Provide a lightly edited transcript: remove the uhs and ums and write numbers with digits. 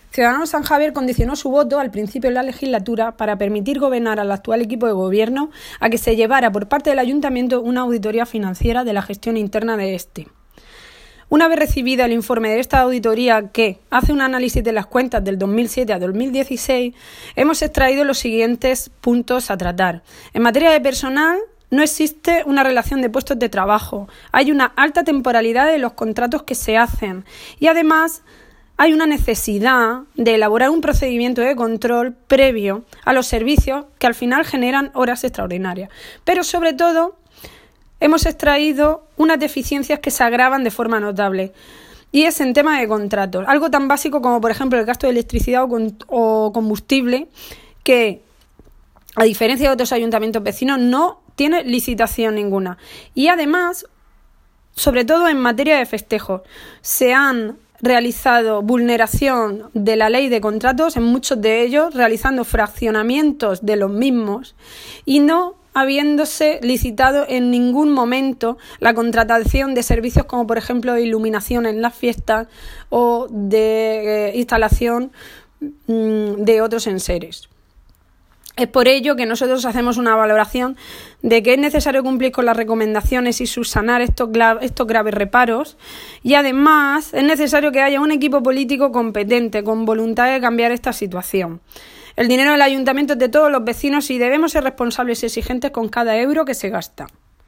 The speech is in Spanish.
Ciudadanos San Javier condicionó su voto al principio de la legislatura para permitir gobernar al actual equipo de gobierno a que se llevara por parte del ayuntamiento una auditoría financiera de la gestión interna de este. Una vez recibido el informe de esta auditoría, que hace un análisis de las cuentas del 2007 a 2016, hemos extraído los siguientes puntos a tratar. En materia de personal, no existe una relación de puestos de trabajo. Hay una alta temporalidad de los contratos que se hacen y además hay una necesidad de elaborar un procedimiento de control previo a los servicios que al final generan horas extraordinarias. Pero sobre todo hemos extraído unas deficiencias que se agravan de forma notable y es en tema de contratos. Algo tan básico como por ejemplo el gasto de electricidad o combustible que a diferencia de otros ayuntamientos vecinos no tiene licitación ninguna. Y además, sobre todo en materia de festejos, se han realizado vulneración de la ley de contratos en muchos de ellos, realizando fraccionamientos de los mismos y no habiéndose licitado en ningún momento la contratación de servicios como por ejemplo de iluminación en las fiestas o de instalación de otros enseres. Es por ello que nosotros hacemos una valoración de que es necesario cumplir con las recomendaciones y subsanar estos graves reparos y además es necesario que haya un equipo político competente con voluntad de cambiar esta situación. El dinero del ayuntamiento es de todos los vecinos y debemos ser responsables y exigentes con cada euro que se gasta.